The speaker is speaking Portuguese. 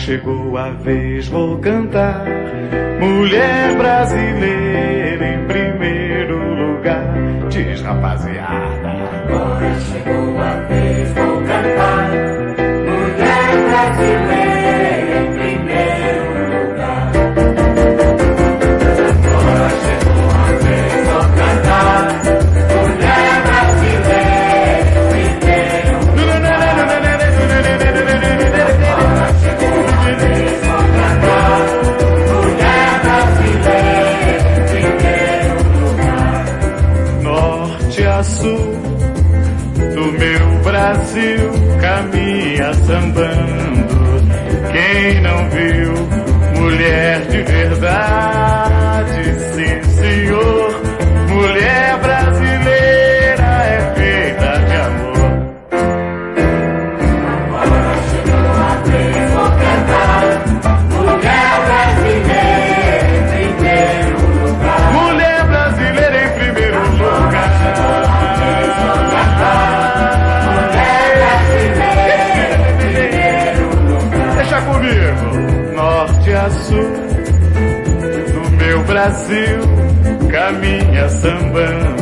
chegou a vez, vou cantar. Mulher brasileira em primeiro lugar. Diz, rapaziada. Agora chegou a vez, vou cantar. Mulher brasileira em primeiro lugar. Agora chegou a vez, vou cantar. Mulher brasileira em primeiro lugar. Agora chegou a vez, vou cantar. Mulher brasileira em primeiro lugar. Norte a sul do meu Brasil caminha sambando. Quem não viu mulher de verdade, sim senhor, mulher brasileira é feita de amor. Agora chegou a vez, vou cantar. Mulher brasileira em primeiro lugar. Mulher brasileira em primeiro lugar. Deixa comigo. Norte a sul do meu Brasil caminha sambando.